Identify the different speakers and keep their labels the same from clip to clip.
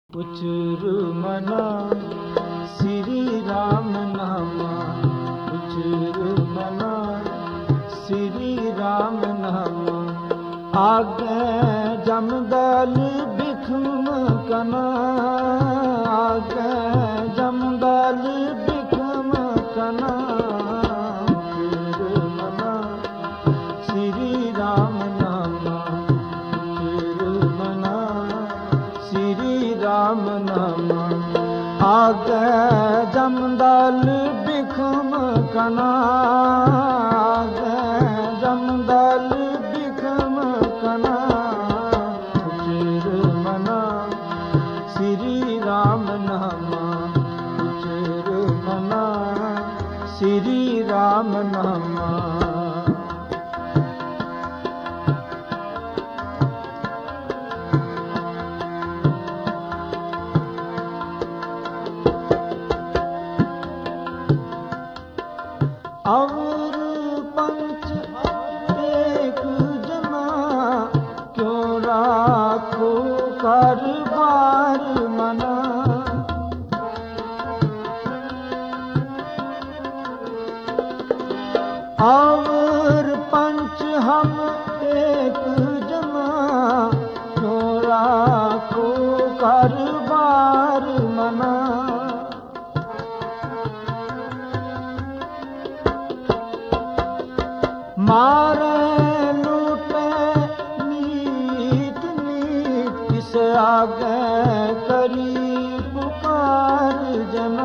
Speaker 1: उचुर मना श्री राम नामा, उचुर मना श्री राम नामा। आगे जमदल बिखम कना, आगे जमदल बिखम कना। उचुर मना श्री राम नामा, उचुर मना श्री राम नामा। आगे जमदल बिखम कना, आगे जमदल बिखम कना। उचुर मना श्री राम नामा, उचुर मना श्री राम नामा। अवर पंच एक जना, क्यों राखो कारबार मना। अवर पंच हम एक जना, क्यों राखो कारबार मना। मारे लूटे नीत नीत, किस आगे करी पुकार जना।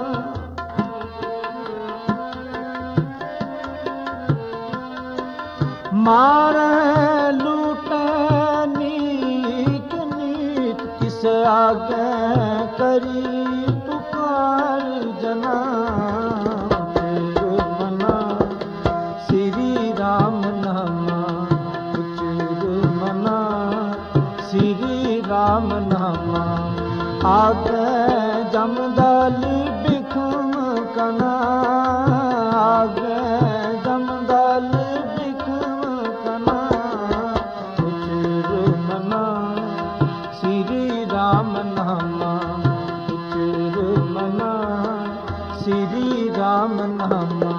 Speaker 1: मारे लूटे नीत नीत, किस आगे करी पुकार जना। श्री राम नामा, उचुर मना श्री राम नामा। आगे जमदल बिखम कना, आगे जमदल बिखम कना। उचुर मना श्री राम नामा, उचुर मना श्री राम नामा।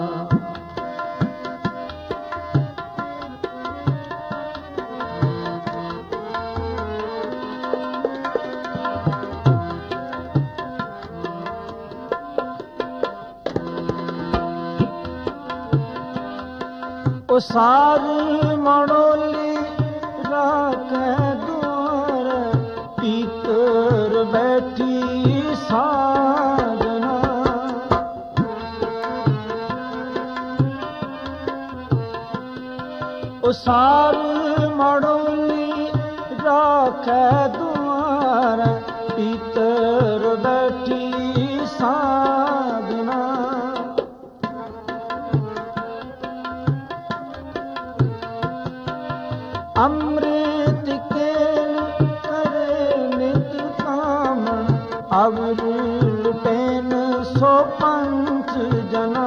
Speaker 1: ओ सार मड़ोली राखे द्वार, पीतर बैठी साजना। ओ सार मड़ोली राखे द्वार, पीतर बैठी साजना। अमृत के करे नित काम, अवर लुटेन सो पंच जना।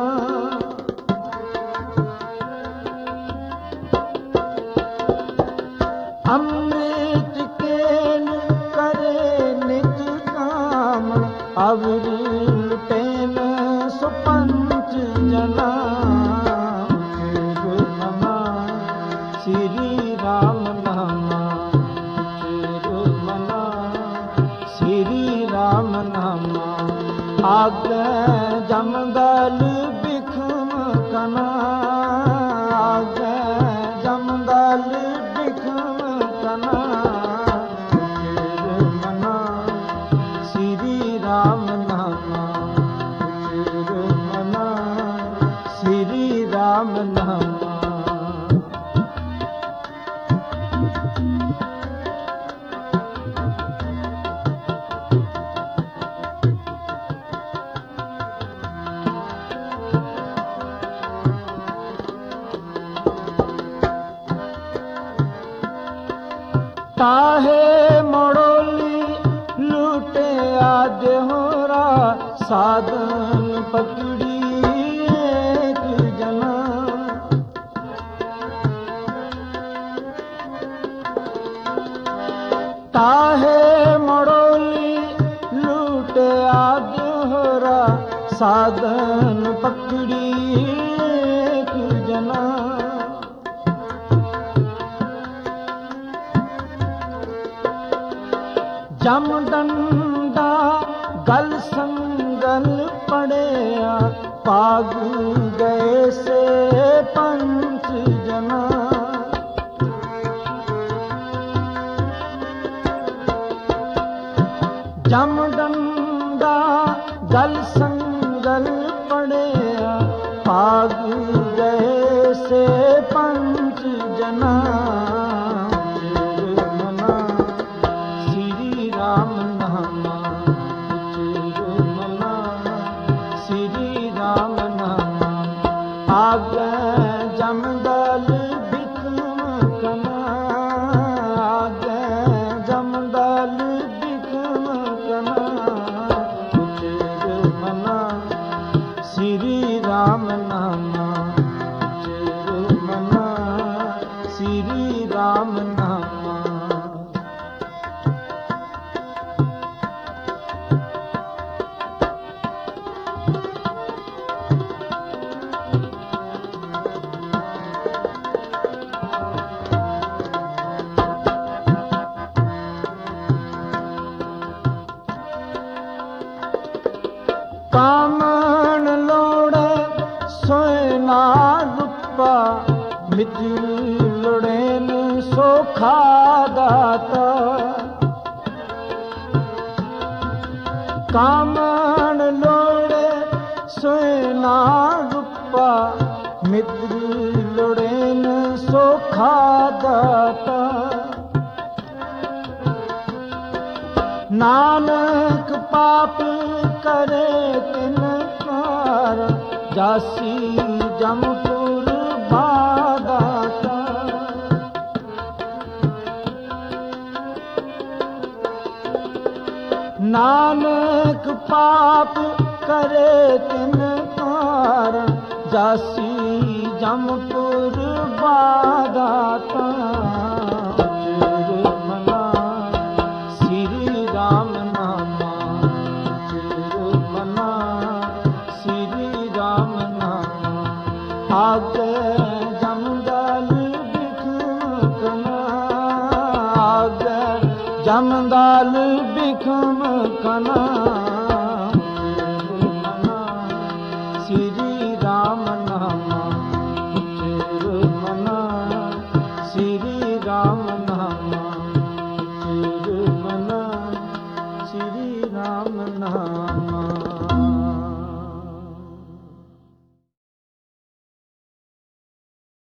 Speaker 1: अमृत के करे नित काम, अवर लुटेन सो पंच जना। उचुर मना श्री राम नामा, उचुर मना श्री राम नामा। आगे जमदल बिखम कना, आगे जमदल बिखम कना। उचुर मना श्री राम नामा, उचुर मना श्री राम नामा। ताहे मड़ोली लूटे आदे होरा, साधन पकड़ी एक जना। ताहे मड़ोली साधन पकड़ी एक जना। जम डंडा गल संगल पड़िया, पाग गए से पंच जना। जम डंडा गल संगल पड़िया, पाग गए से पंच जना। श्री राम नामा मना, श्री राम नामा आगे जमदल बिखम कना, आगे जमदल बिखम कना। मना श्री राम नामा मना, श्री राम नामा। कामन लोड़े सोना रूपा, मित्र लोड़ेन सोखा दाता। कामन लोड़े सोना रूपा, मित्र लोड़ेन सोखा दाता। नानक पाप करे तिनकार, जासी जमपुर बादाता। नानक पाप करे तिनकार, जासी जमपुर बादाता। श्री राम नामा मना, श्री राम नामा आगे जमदल बिखम कना, आगे जमदल बिखम कना। श्री राम नामा मना, श्री राम नामा मना, श्री राम नामा।